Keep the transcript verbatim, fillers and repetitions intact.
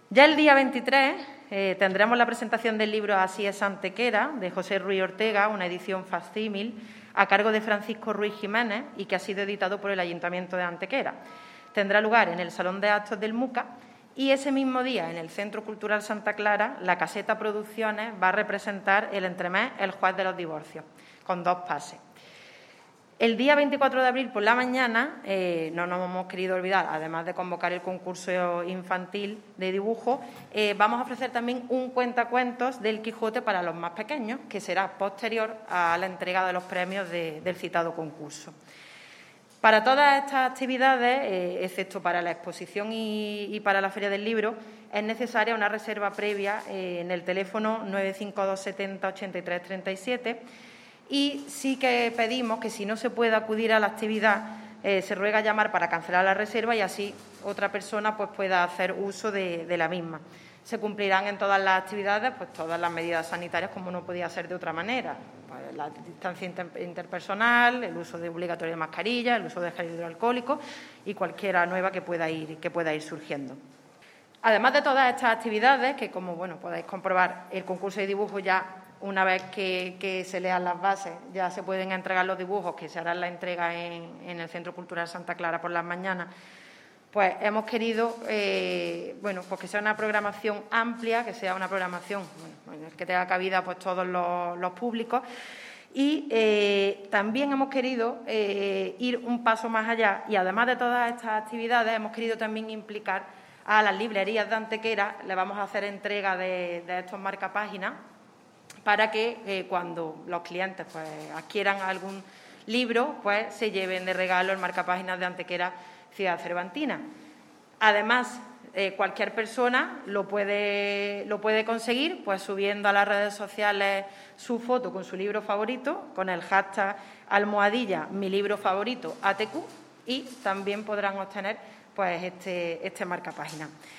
Ya el día veintitrés eh, tendremos la presentación del libro Así es Antequera, de José Ruiz Ortega, una edición facsímil a cargo de Francisco Ruiz Jiménez y que ha sido editado por el Ayuntamiento de Antequera. Tendrá lugar en el Salón de Actos del MUCA y ese mismo día, en el Centro Cultural Santa Clara, la Caseta Producciones va a representar el entremés El juez de los divorcios, con dos pases. El día veinticuatro de abril por la mañana, eh, no nos hemos querido olvidar, además de convocar el concurso infantil de dibujo, eh, vamos a ofrecer también un cuentacuentos del Quijote para los más pequeños, que será posterior a la entrega de los premios de, del citado concurso. Para todas estas actividades, eh, excepto para la exposición y, y para la Feria del Libro, es necesaria una reserva previa eh, en el teléfono nueve cinco dos setenta ochenta y tres treinta y siete. Y sí que pedimos que, si no se puede acudir a la actividad, eh, se ruega llamar para cancelar la reserva y así otra persona pues, pueda hacer uso de, de la misma. Se cumplirán en todas las actividades pues, todas las medidas sanitarias, como no podía ser de otra manera. Pues, la distancia inter interpersonal, el uso de obligatorio de mascarilla, el uso de gel hidroalcohólico y cualquiera nueva que pueda ir, que pueda ir surgiendo. Además de todas estas actividades, que como bueno, podéis comprobar, el concurso de dibujo ya, una vez que, que se lean las bases, ya se pueden entregar los dibujos, que se harán la entrega en, en el Centro Cultural Santa Clara por las mañanas, pues hemos querido eh, bueno, pues que sea una programación amplia, que sea una programación bueno, en la que tenga cabida pues, todos los, los públicos. Y eh, también hemos querido eh, ir un paso más allá y, además de todas estas actividades, hemos querido también implicar a las librerías de Antequera. Le vamos a hacer entrega de, de estos marcapáginas para que eh, cuando los clientes pues, adquieran algún libro, pues se lleven de regalo el marcapáginas de Antequera Ciudad Cervantina. Además, eh, cualquier persona lo puede, lo puede conseguir pues, subiendo a las redes sociales su foto con su libro favorito, con el hashtag almohadilla mi libro favorito A T Q, y también podrán obtener pues, este, este marcapáginas.